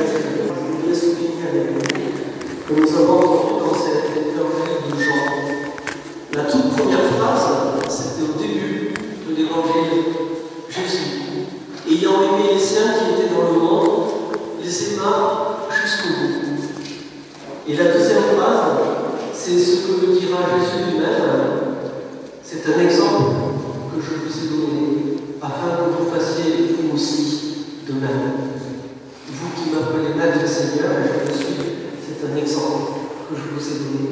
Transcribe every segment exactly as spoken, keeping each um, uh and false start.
je voudrais souligner avec vous que nous avons entendu dans cette évangile de Jean. La toute première phrase, c'était au début de l'évangile. Jésus, ayant aimé les siens qui étaient dans le monde, les aima jusqu'au bout. Et la deuxième phrase, c'est ce que dira Jésus lui-même. C'est un exemple que je vous ai donné, afin que vous fassiez vous aussi de même. Vous qui m'appelez Maître et Seigneur, et je le suis, c'est un exemple que je vous ai donné.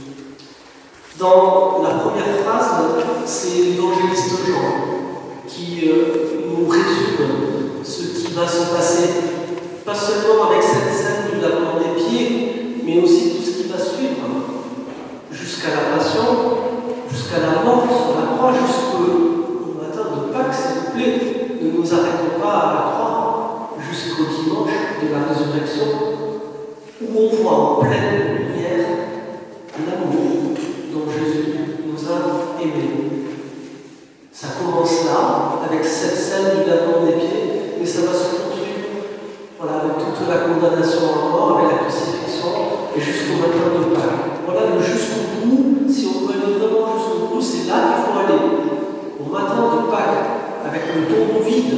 Dans la première phrase, c'est l'évangéliste Jean qui euh, nous résume ce qui va se passer, pas seulement avec cette scène du lavement des pieds, mais aussi tout ce qui va suivre, jusqu'à la passion, jusqu'à la mort sur la croix, jusqu'au matin de Pâques, s'il vous plaît. Ne nous arrêtons pas à la croix, jusqu'au dimanche de la résurrection, où on voit en pleine lumière l'amour dont Jésus nous a aimés. Ça commence là, avec cette scène du lavement des pieds, mais ça va se poursuivre voilà, avec toute la condamnation à mort, avec la crucifixion, et jusqu'au matin de Pâques. Voilà le jusqu'au bout, si on veut aller vraiment jusqu'au bout, c'est là qu'il faut aller. Au matin de Pâques, avec le tombeau vide,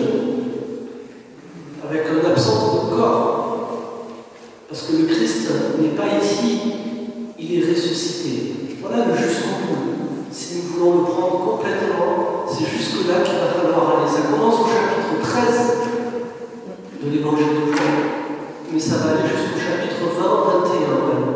avec une absence de corps, parce que le Christ n'est pas ici, il est ressuscité. Voilà le jusqu'au bout. Si nous voulons le prendre complètement, c'est jusque-là qu'il va falloir aller. Ça commence au chapitre treize de l'évangile de Jean, mais ça va aller jusqu'au chapitre vingt, vingt et un même.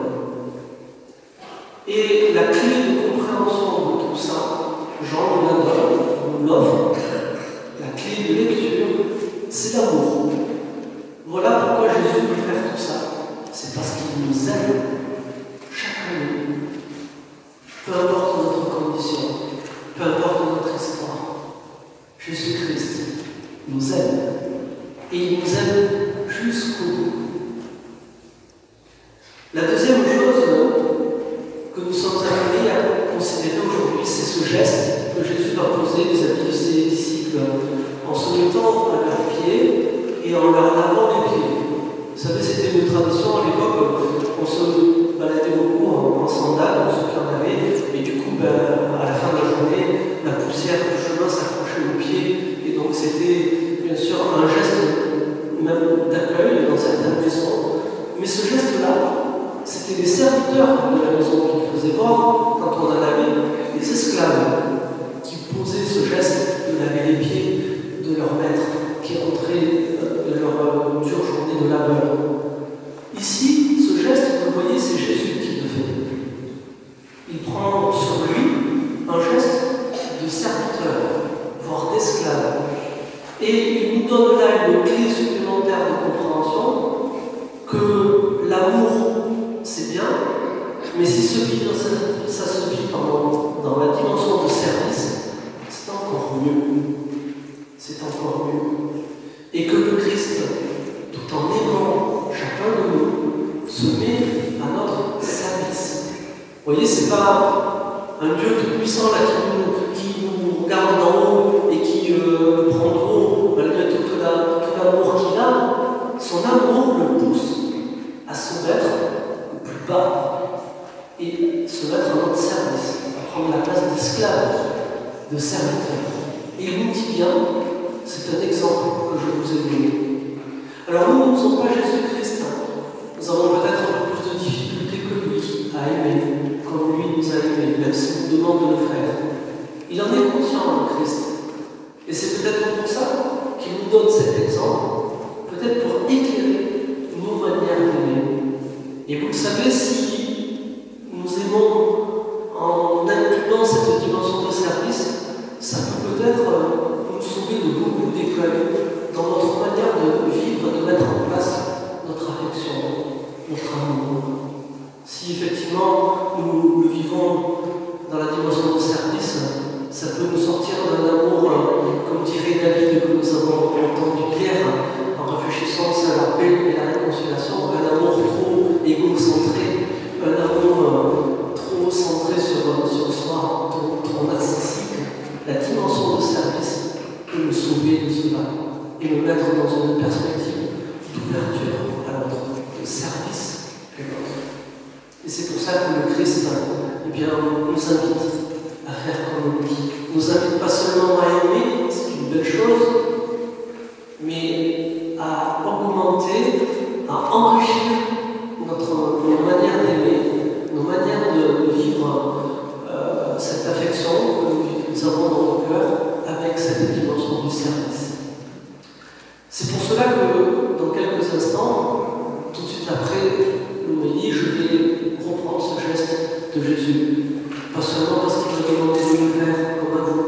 Et la clé de compréhension de tout ça, Jean nous la donne, nous l'offre. La clé de lecture, c'est l'amour. Voilà pourquoi Jésus peut faire tout ça. C'est parce qu'il nous aime, chacun de nous. Peu importe notre condition, peu importe notre histoire, Jésus-Christ nous aime. Et il nous aime jusqu'au bout. La deuxième chose que nous sommes appelés à considérer aujourd'hui, c'est ce geste que Jésus va poser vis-à-vis de ses disciples en se mettant à leurs pieds et en leur lavant les pieds. Vous savez, c'était une tradition à l'époque, on se baladait beaucoup en, en sandales, ceux qui en avaient, et du coup, ben, à la fin de la journée, la poussière du chemin s'accrochait aux pieds, et donc c'était bien sûr un geste même d'accueil dans certaines maisons. Mais ce geste-là, c'était les serviteurs de la maison qui le faisaient voir quand on en avait des esclaves qui posaient ce geste de laver les pieds de leur maître qui rentrait de leur dure journée de labeur. Ici, ce geste, vous le voyez, c'est Jésus qui le fait. Il prend sur lui un geste de serviteur, voire d'esclave. Et il nous donne là une clé supplémentaire de compréhension que l'amour, c'est bien, mais si ce vit, ça, ça se vit dans, dans la dimension de service, c'est encore mieux. C'est encore mieux. Et que le Christ, tout en aimant chacun de nous, se met à notre service. Vous voyez, c'est pas un Dieu tout-puissant là qui nous, qui nous regarde d'en haut et qui euh, le prend de haut, malgré tout, la, tout l'amour qu'il a. Son amour le pousse à se mettre au plus bas et se mettre à notre service, à prendre la place d'esclave, de serviteur. Et il nous dit bien, c'est un exemple que je vous ai donné. Alors nous, nous ne sommes pas Jésus-Christ. Nous avons peut-être un peu plus de difficultés que lui à aimer, comme lui nous a aimés, même s'il nous demande de le faire. Il en est conscient, le Christ. Et c'est peut-être pour ça qu'il nous donne cet exemple, peut-être pour éclairer nos manières d'aimer. Et vous le savez, si nous aimons en incluant cette dimension de service, ça peut peut-être nous sauver de beaucoup d'écueils dans notre manière de vivre, de mettre en place notre affection, notre amour. Si effectivement nous le vivons dans la dimension de service, ça peut nous sortir d'un amour, comme dirait David, que nous avons entendu hier, en réfléchissant à la paix et la réconciliation, un amour trop égocentré, c'est pour ça que le Christ, eh bien, nous invite à faire comme lui. Il nous invite pas seulement à aimer, c'est une belle chose, mais à augmenter, à enrichir notre, nos manières d'aimer, nos manières de vivre euh, cette affection que nous avons dans nos cœurs avec cette dimension du service. C'est pour cela que dans quelques instants, tout de suite après l'homélie, je vais reprendre ce geste de Jésus. Pas seulement parce qu'il m'a demandé de le faire comme à vous,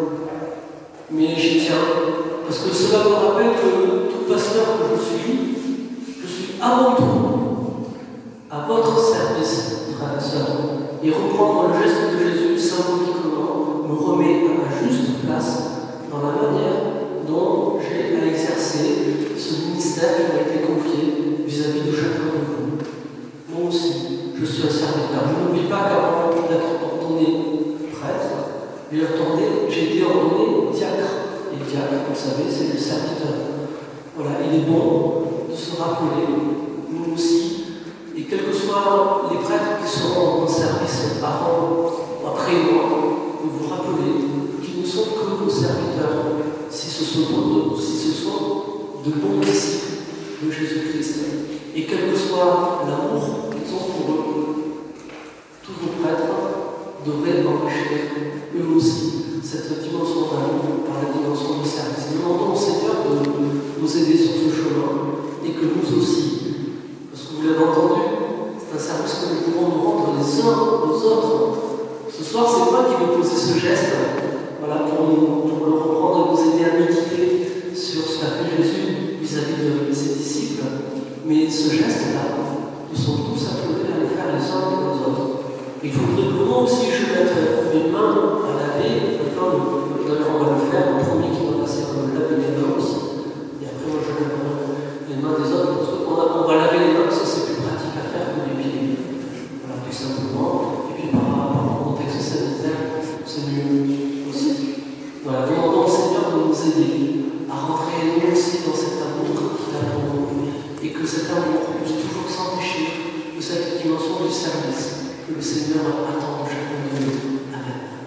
mais j'y tiens, parce que cela me rappelle que tout pasteur que je suis, je suis avant tout à votre service, frères et sœurs. Et reprendre le geste de Jésus symboliquement me remet à ma juste place dans la manière dont j'ai à exercer ce ministère qui m'a été confié vis-à-vis de chacun de vous. Moi aussi, je suis un serviteur. Je n'oublie pas qu'avant d'être ordonné prêtre, j'ai été ordonné diacre. Et diacre, vous le savez, c'est le serviteur. Voilà, il est bon de se rappeler, nous aussi, et quels que soient les prêtres qui seront en service avant ou après moi, de vous rappeler qu'ils ne sont que vos serviteurs, si ce sont de, si ce sont de bons disciples de Jésus-Christ. Et quel que soit l'amour qu'ils ont pour eux, tous vos prêtres devraient enrichir eux aussi cette dimension d'amour par la dimension du service. Demandons au Seigneur de nous aider sur ce chemin et que nous aussi, parce que vous l'avez entendu, c'est un service que nous pouvons nous rendre les uns aux autres. Ce soir, c'est moi qui vais poser ce geste, voilà, pour, nous, pour le reprendre et nous aider à méditer sur ce qu'a fait Jésus vis-à-vis de ses disciples. Mais ce geste-là, nous sommes tous appelés à le faire les uns et les autres. Il faudrait que moi aussi je mette mes mains à laver. Maintenant, d'ailleurs, on va le faire. Le premier qui va passer, on va laver les mains aussi. Et après, moi, je lave les mains des autres. Parce qu'on on va laver les mains, ça c'est plus pratique à faire que les pieds. Voilà, tout simplement. Et puis par rapport au contexte sanitaire, c'est mieux aussi. Voilà, demandons au Seigneur de nous aider à rentrer nous aussi dans cet amour qu'il a pour nous. Et que cet amour puisse toujours s'enrichir de cette dimension du service que le Seigneur attend de chacun de nous. Amen.